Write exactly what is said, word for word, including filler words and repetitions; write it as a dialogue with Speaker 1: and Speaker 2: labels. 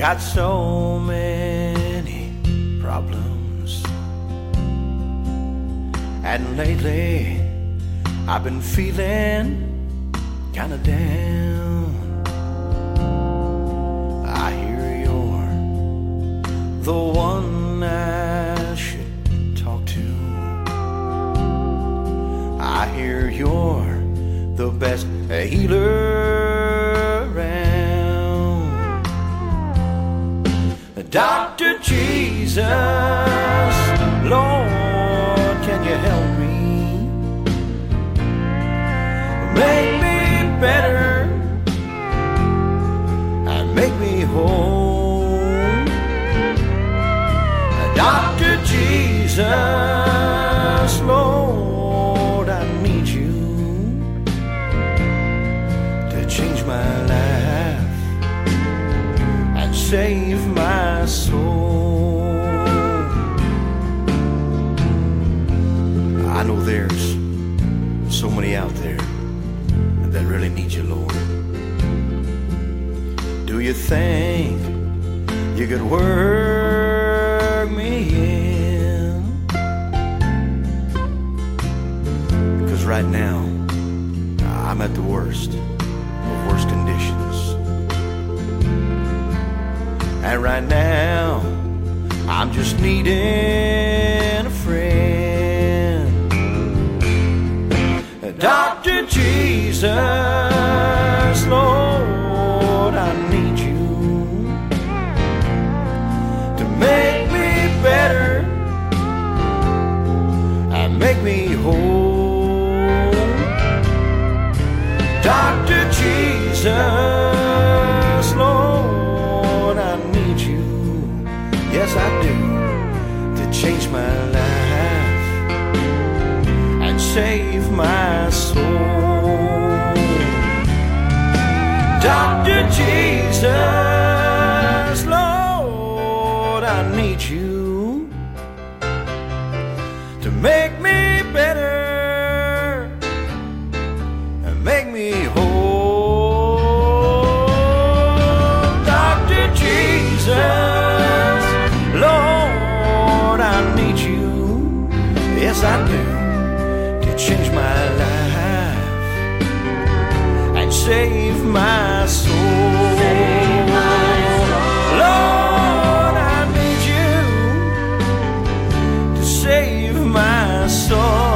Speaker 1: got so many problems, and lately I've been feeling kinda down. I hear you're the one I should talk to. I hear you're the best healer around. Doctor Jesus, Lord, can you help me? Make me better and make me whole. Doctor Jesus, Lord, I need you to change my life and save my soul. I know there's so many out there that really need you, Lord. Do you think you could work me in? 'Cause right now I'm at the worst of worst conditions, and right now I'm just needing a friend. Doctor Jesus, Lord, I need you to make me better and make me whole. Doctor Jesus, Lord, I need you, yes I do, to change my life and save my soul. Doctor Jesus, Lord, I need you to make me better and make me whole. Doctor Jesus, Lord, I need you, yes I do, to change my life and save my soul.
Speaker 2: Save my soul.
Speaker 1: Lord, I need you to save my soul.